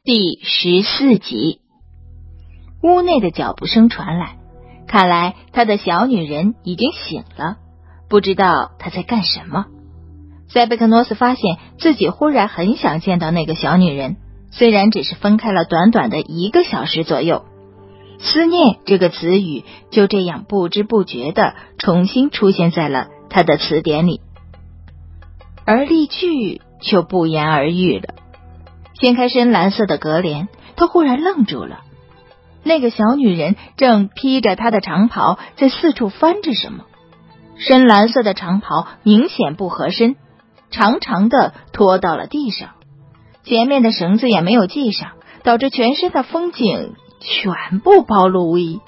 第14集，屋内的脚步声传来，看来他的小女人已经醒了，不知道她在干什么。塞贝克诺斯发现自己忽然很想见到那个小女人，虽然只是分开了短短的1个小时左右。思念这个词语就这样不知不觉地重新出现在了他的词典里，而例句就不言而喻了。掀开深蓝色的格帘，他忽然愣住了。那个小女人正披着她的长袍在四处翻着什么。深蓝色的长袍明显不合身，长长的拖到了地上，前面的绳子也没有系上，导致全身的风景全部暴露无遗。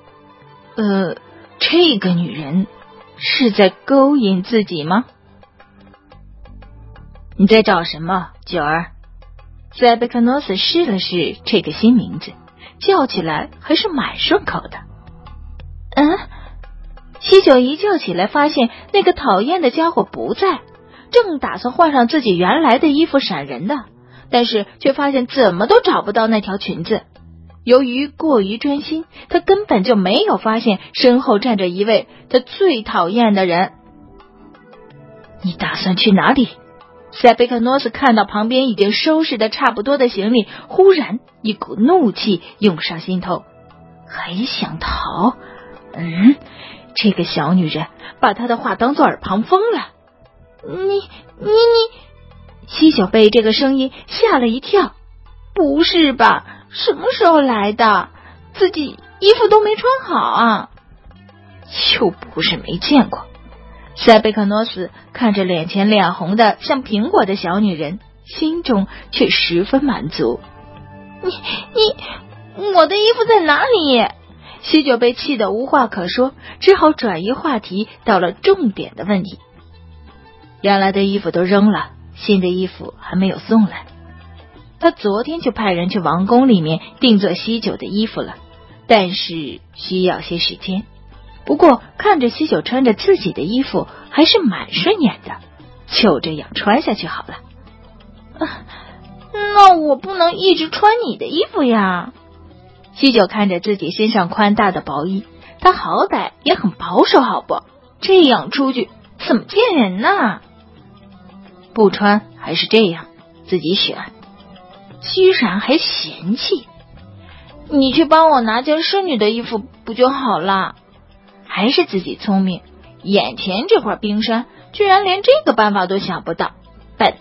这个女人是在勾引自己吗？你在找什么，九儿？塞贝克诺斯试了试这个新名字，叫起来还是蛮顺口的。西九一叫起来，发现那个讨厌的家伙不在，正打算换上自己原来的衣服闪人的，但是却发现怎么都找不到那条裙子。由于过于专心，他根本就没有发现身后站着一位他最讨厌的人。你打算去哪里？塞贝克诺斯看到旁边已经收拾的差不多的行李，忽然一股怒气涌上心头。还想逃？这个小女人把他的话当作耳旁风了。你，西九被这个声音吓了一跳。不是吧？什么时候来的？自己衣服都没穿好啊！又不是没见过。塞贝克诺斯看着脸前脸红的像苹果的小女人，心中却十分满足。我的衣服在哪里？西九被气得无话可说，只好转移话题到了重点的问题。原来的衣服都扔了，新的衣服还没有送来。他昨天就派人去王宫里面定做西九的衣服了，但是需要些时间。不过看着西九穿着自己的衣服还是蛮顺眼的，就这样穿下去好了。那我不能一直穿你的衣服呀。西九看着自己身上宽大的薄衣，他好歹也很保守好不？这样出去怎么见人呢？不穿还是这样，自己选。居然还嫌弃，你去帮我拿件侍女的衣服不就好了？还是自己聪明，眼前这块冰山居然连这个办法都想不到，笨。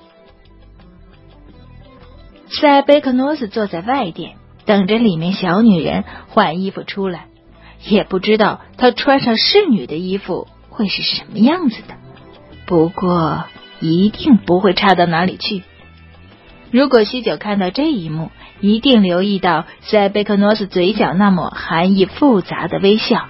塞贝克诺斯坐在外殿，等着里面小女人换衣服出来，也不知道她穿上侍女的衣服会是什么样子的，不过一定不会差到哪里去。如果西九看到这一幕，一定留意到塞贝克诺斯嘴角那抹含义复杂的微笑。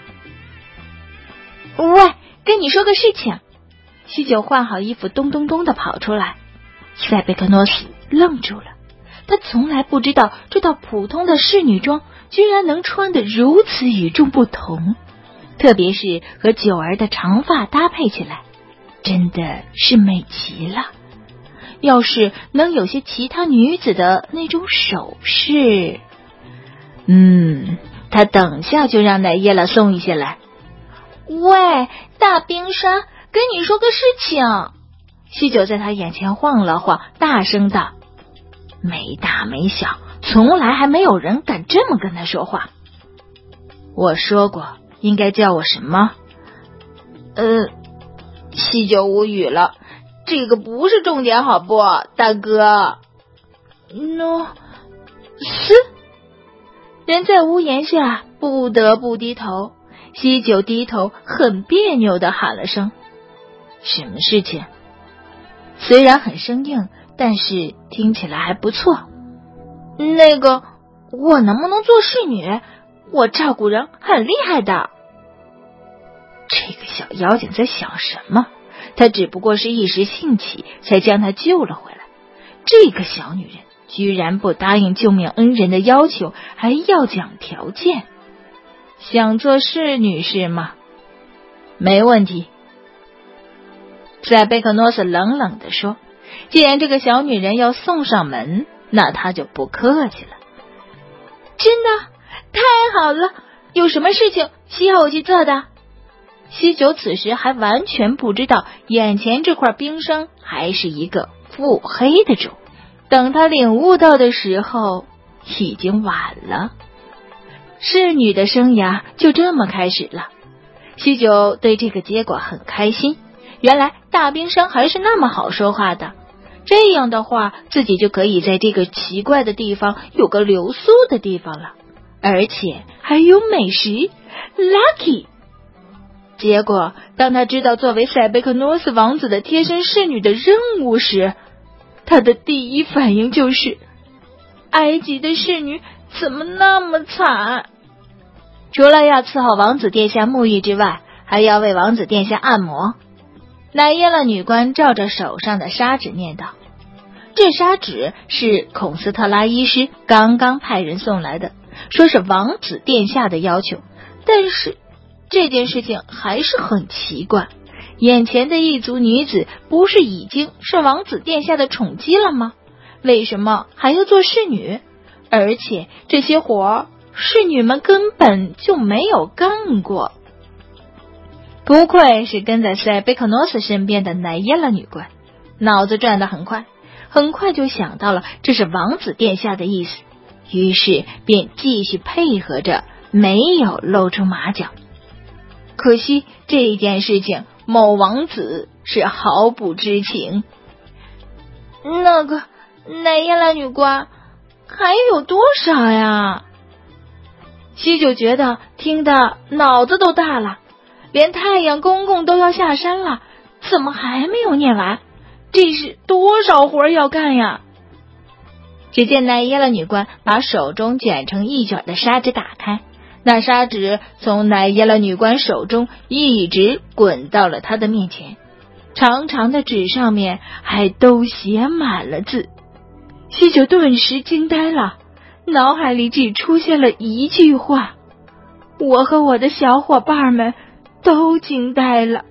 喂，跟你说个事情。西九换好衣服咚咚咚地跑出来。塞贝克诺斯愣住了，他从来不知道这套普通的侍女装居然能穿得如此与众不同，特别是和九儿的长发搭配起来，真的是美极了。要是能有些其他女子的那种首饰，他等下就让奶耶拉送一些来。喂，大冰山，跟你说个事情。西九在他眼前晃了晃，大声道：没大没小，从来还没有人敢这么跟他说话。我说过应该叫我什么？西九无语了。这个不是重点好不，大哥？人在屋檐下不得不低头。西九低头很别扭地喊了声。什么事情？虽然很生硬，但是听起来还不错。那个，我能不能做侍女？我照顾人很厉害的。这个小妖精在想什么？他只不过是一时兴起才将他救了回来，这个小女人居然不答应救命恩人的要求，还要讲条件。想做侍女是吗？没问题。塞贝克诺斯冷冷地说，既然这个小女人要送上门， 那他就不客气了。真的太好了，有什么事情需要我去做的？西九此时还完全不知道眼前这块冰霜还是一个腹黑的种，等他领悟到的时候已经晚了。侍女的生涯就这么开始了。西九对这个结果很开心，原来大冰山还是那么好说话的，这样的话自己就可以在这个奇怪的地方有个留宿的地方了，而且还有美食 Lucky。 结果当他知道作为塞贝克诺斯王子的贴身侍女的任务时，他的第一反应就是埃及的侍女怎么那么惨。除了要伺候王子殿下沐浴之外，还要为王子殿下按摩。乃耶勒女官照着手上的砂纸念道，这砂纸是孔斯特拉医师刚刚派人送来的，说是王子殿下的要求。但是这件事情还是很奇怪，眼前的异族女子不是已经是王子殿下的宠姬了吗？为什么还要做侍女？而且这些活侍女们根本就没有干过。不愧是跟在塞贝克诺斯身边的乃耶勒女官，脑子转得很快，很快就想到了这是王子殿下的意思，于是便继续配合着，没有露出马脚。可惜这件事情某王子是毫不知情。那个乃耶勒女官还有多少呀？西九觉得听得脑子都大了，连太阳公公都要下山了，怎么还没有念完？这是多少活要干呀？只见乃耶勒女官把手中卷成一卷的砂纸打开，那砂纸从乃耶勒女官手中一直滚到了她的面前，长长的纸上面还都写满了字。西九顿时惊呆了，脑海里只出现了一句话，我和我的小伙伴们都惊呆了。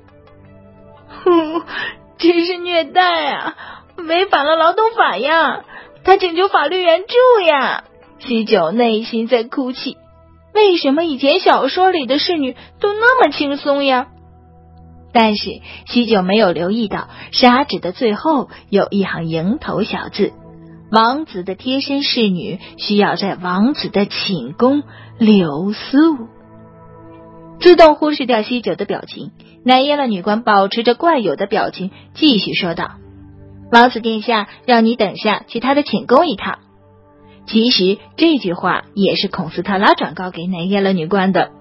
这是虐待啊，违反了劳动法呀，他请求法律援助呀。西九内心在哭泣，为什么以前小说里的侍女都那么轻松呀？但是西九没有留意到砂纸的最后有一行蝇头小字，王子的贴身侍女需要在王子的寝宫留宿。自动忽视掉西九的表情，乃耶勒女官保持着惯有的表情继续说道，王子殿下让你等下去他的寝宫一趟。其实这句话也是孔斯特拉转告给乃耶勒女官的。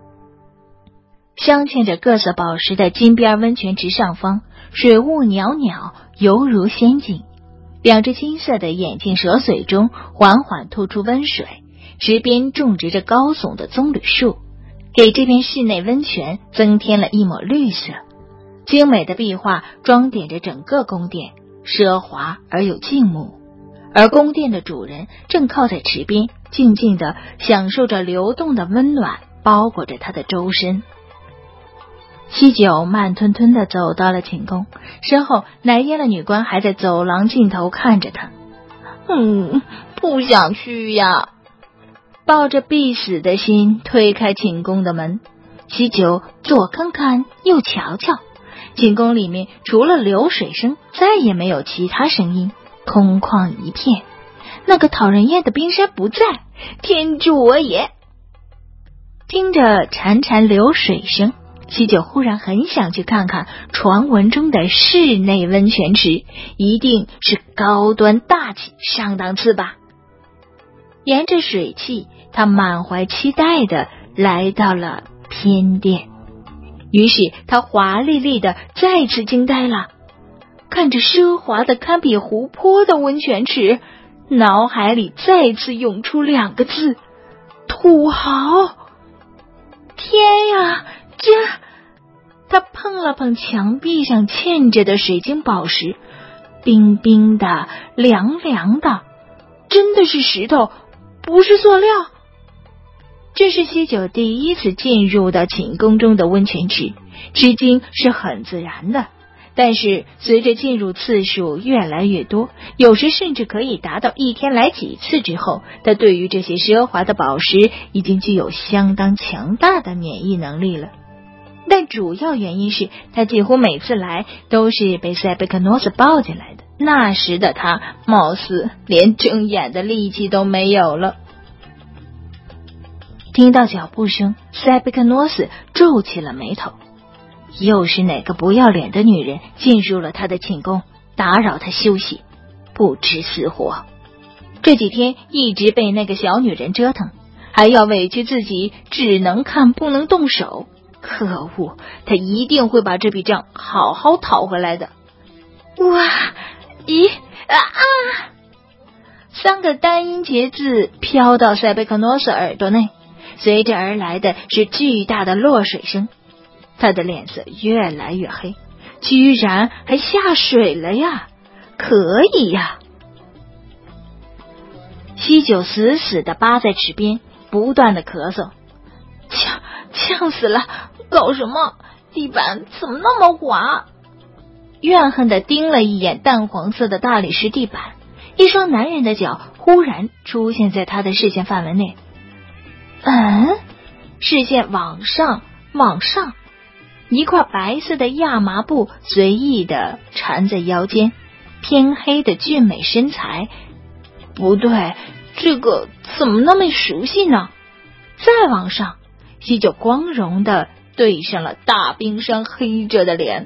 镶嵌着各色宝石的金边温泉池上方，水雾袅袅，犹如仙境。两只金色的眼镜蛇髓中缓缓吐出温水，池边种植着高耸的棕榈树，给这片室内温泉增添了一抹绿色。精美的壁画装点着整个宫殿，奢华而有静穆。而宫殿的主人正靠在池边，静静地享受着流动的温暖包裹着他的周身。西九慢吞吞地走到了寝宫，身后乃耶勒女官还在走廊尽头看着他。不想去呀。抱着必死的心推开寝宫的门，西九左看看右瞧瞧，寝宫里面除了流水声再也没有其他声音，空旷一片。那个讨人厌的冰山不在，天助我也！听着潺潺流水声，西九忽然很想去看看传闻中的室内温泉池，一定是高端大气上档次吧。沿着水汽，他满怀期待地来到了偏殿。于是他华丽丽的再次惊呆了，看着奢华的堪比湖泊的温泉池，脑海里再次涌出两个字：土豪。天呀，他碰了碰墙壁上嵌着的水晶宝石，冰冰的，凉凉的，真的是石头，不是塑料。这是西九第一次进入到寝宫中的温泉池，吃惊是很自然的， 但是随着进入次数越来越多，有时甚至可以达到一天来几次之后，他对于这些奢华的宝石已经具有相当强大的免疫能力了。但主要原因是他几乎每次来都是被塞贝克诺斯抱进来的，那时的他貌似连睁眼的力气都没有了。听到脚步声，塞贝克诺斯皱起了眉头，又是哪个不要脸的女人进入了他的寝宫，打扰他休息，不知死活。这几天一直被那个小女人折腾，还要委屈自己只能看不能动手。可恶，他一定会把这笔账好好讨回来的。哇，咦啊！3个单音节字飘到塞贝克诺斯耳朵内，随着而来的是巨大的落水声。他的脸色越来越黑，居然还下水了呀！可以呀！西九死死地扒在池边，不断地咳嗽。呛死了！搞什么？地板怎么那么滑？怨恨地盯了一眼淡黄色的大理石地板，一双男人的脚忽然出现在他的视线范围内。视线往上，一块白色的亚麻布随意地缠在腰间，偏黑的俊美身材。不对，这个怎么那么熟悉呢？再往上，西九光荣地对上了大冰山黑着的脸。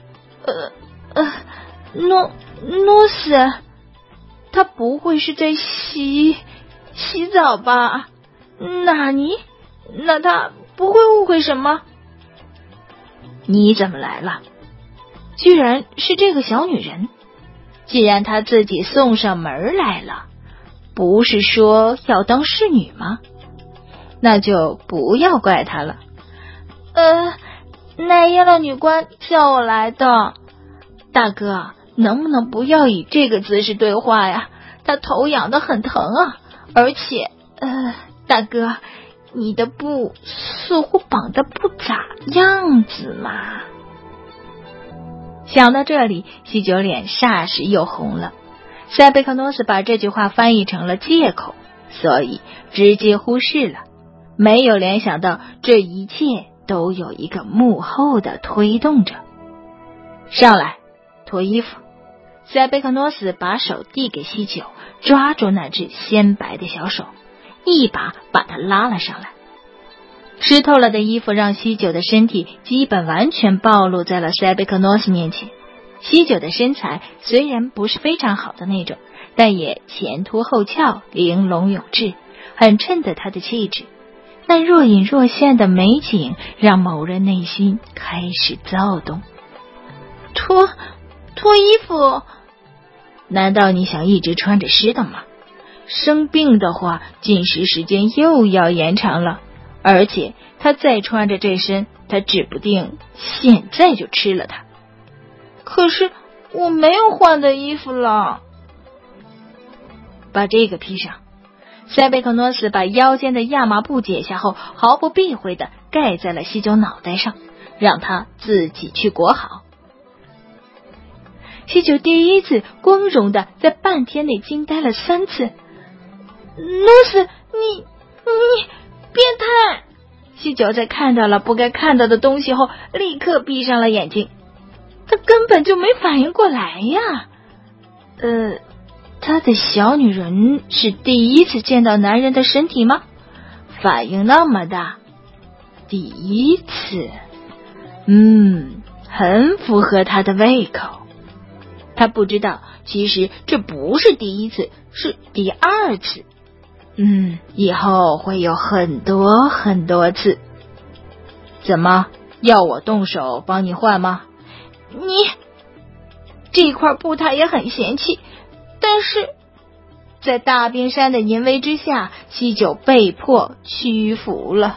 诺斯，他不会是在洗澡吧？那他不会误会什么？你怎么来了？居然是这个小女人。既然她自己送上门来了，不是说要当侍女吗？那就不要怪她了。奈耶勒女官叫我来的。大哥，能不能不要以这个姿势对话呀？她头痒得很疼啊，而且大哥，你的布似乎绑得不咋样子嘛。想到这里，西九脸霎时又红了。塞贝克诺斯把这句话翻译成了借口，所以直接忽视了，没有联想到这一切都有一个幕后的推动着。上来，脱衣服。塞贝克诺斯把手递给西九，抓住那只鲜白的小手，一把把他拉了上来。湿透了的衣服让西九的身体基本完全暴露在了塞贝克诺斯面前。西九的身材虽然不是非常好的那种，但也前凸后翘，玲珑有致，很衬得他的气质。那若隐若现的美景让某人内心开始躁动。脱衣服？难道你想一直穿着湿的吗？生病的话，进食时间又要延长了。而且他再穿着这身，他指不定现在就吃了它。可是我没有换的衣服了。把这个披上。塞贝克诺斯把腰间的亚麻布解下后，毫不避讳地盖在了西九脑袋上，让他自己去裹好。西九第一次光荣地在半天内惊呆了3次。诺斯，你变态！西九在看到了不该看到的东西后，立刻闭上了眼睛。他根本就没反应过来呀。他的小女人是第一次见到男人的身体吗？反应那么大，第一次，很符合他的胃口。他不知道，其实这不是第一次，是第2次。以后会有很多很多次。怎么，要我动手帮你换吗？这块布他也很嫌弃，但是在大冰山的淫威之下，西九被迫屈服了。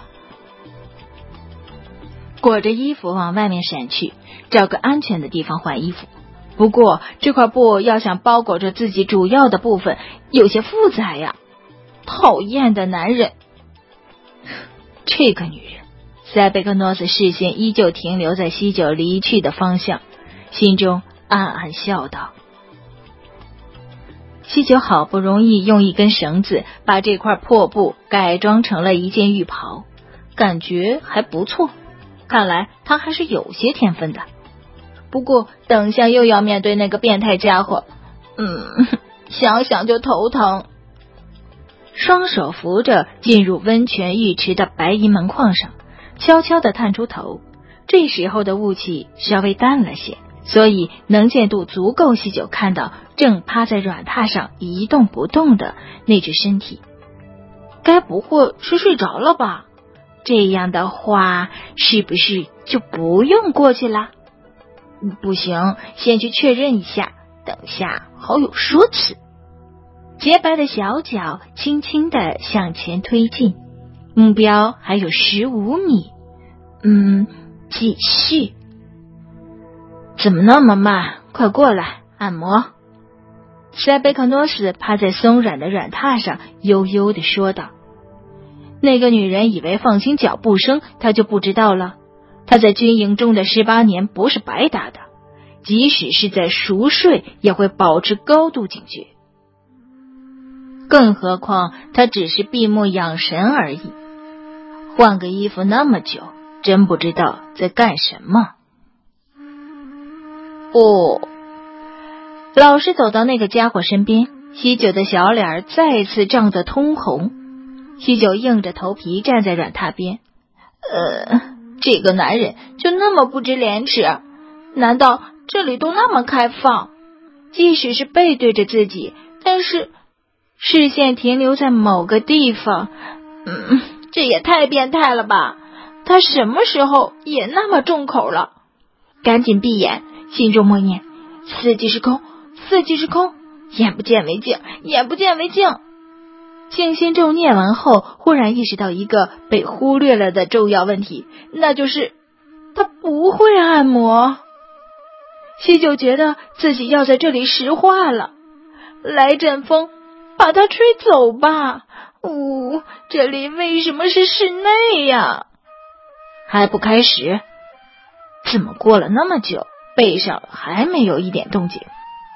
裹着衣服往外面闪去，找个安全的地方换衣服。不过这块布要想包裹着自己主要的部分，有些复杂呀。讨厌的男人。这个女人。塞贝克诺斯视线依旧停留在西九离去的方向， 心中暗暗笑道。西九好不容易用一根绳子把这块破布改装成了一件浴袍，感觉还不错，看来他还是有些天分的。不过等下又要面对那个变态家伙，想想就头疼。双手扶着进入温泉浴池的白银门框上，悄悄地探出头。这时候的雾气稍微淡了些，所以能见度足够西九看到正趴在软榻上一动不动的那具身体。该不会是睡着了吧？这样的话是不是就不用过去了？不行，先去确认一下，等下好有说辞。洁白的小脚轻轻地向前推进，目标还有15米。继续。怎么那么慢？快过来按摩。塞贝克诺斯趴在松软的软榻上悠悠地说道。那个女人以为放轻脚步声她就不知道了，她在军营中的18年不是白搭的，即使是在熟睡也会保持高度警觉，更何况她只是闭目养神而已。换个衣服那么久，真不知道在干什么。老实走到那个家伙身边，西九的小脸再次涨得通红。西九硬着头皮站在软榻边。这个男人就那么不知廉耻？难道这里都那么开放？即使是背对着自己，但是视线停留在某个地方。这也太变态了吧！他什么时候也那么重口了？赶紧闭眼，心中默念四季是空，四季是空，眼不见为净，眼不见为净。静心咒念完后，忽然意识到一个被忽略了的重要问题，那就是他不会按摩。西九觉得自己要在这里石化了，来阵风把他吹走吧。这里为什么是室内呀？还不开始？怎么过了那么久，背上还没有一点动静？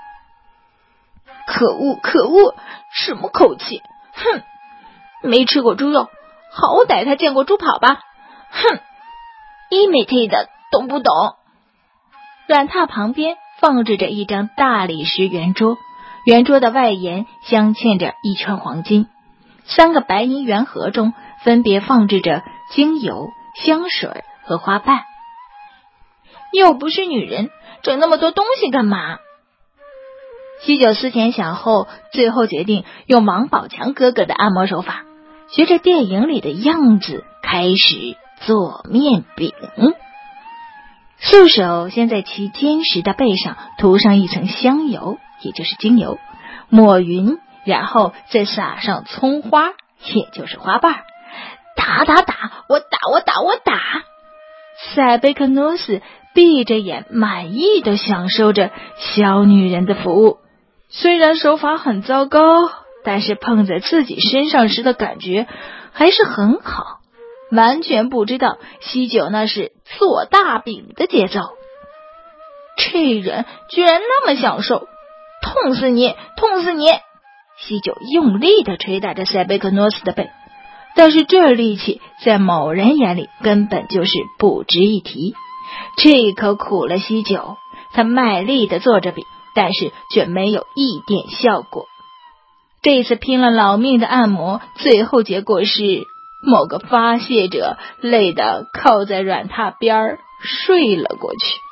可恶，什么口气？没吃过猪肉，好歹他见过猪跑吧。imitate 的，懂不懂？软榻旁边放置着一张大理石圆桌，圆桌的外沿镶嵌着一圈黄金，3个白银圆盒中分别放置着精油、香水和花瓣。又不是女人，整那么多东西干嘛？西九思前想后，最后决定用王宝强哥哥的按摩手法，学着电影里的样子开始做面饼。素手先在其坚实的背上涂上一层香油，也就是精油，抹匀，然后再撒上葱花，也就是花瓣。打，我打。塞贝克诺斯闭着眼满意地享受着小女人的服务，虽然手法很糟糕，但是碰在自己身上时的感觉还是很好，完全不知道西九那是做大饼的节奏。这人居然那么享受，痛死你！西九用力地捶打着塞贝克诺斯的背，但是这力气在某人眼里根本就是不值一提。这可苦了西九，他卖力地做着饼，但是却没有一点效果。这次拼了老命的按摩，最后结果是某个发泄者累得靠在软榻边睡了过去。